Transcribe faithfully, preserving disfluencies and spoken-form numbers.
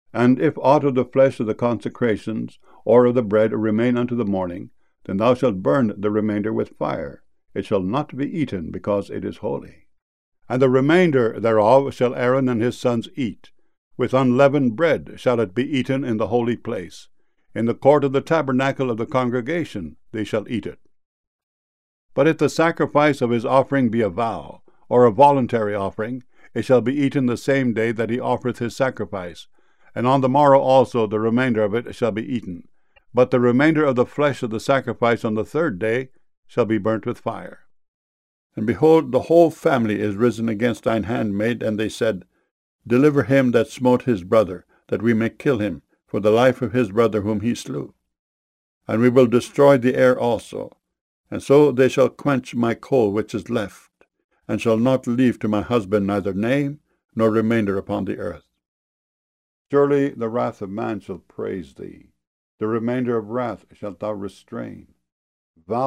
And if aught of the flesh of the consecrations, or of the bread, remain unto the morning, then thou shalt burn the remainder with fire. It shall not be eaten, because it is holy. And the remainder thereof shall Aaron and his sons eat. With unleavened bread shall it be eaten in the holy place. In the court of the tabernacle of the congregation they shall eat it. But if the sacrifice of his offering be a vow, or a voluntary offering, it shall be eaten the same day that he offereth his sacrifice, and on the morrow also the remainder of it shall be eaten. But the remainder of the flesh of the sacrifice on the third day shall be burnt with fire. And behold, the whole family is risen against thine handmaid, and they said, Deliver him that smote his brother, that we may kill him, for the life of his brother whom he slew. And we will destroy the heir also. And so they shall quench my coal which is left, and shall not leave to my husband neither name nor remainder upon the earth. Surely the wrath of man shall praise thee, the remainder of wrath shalt thou restrain.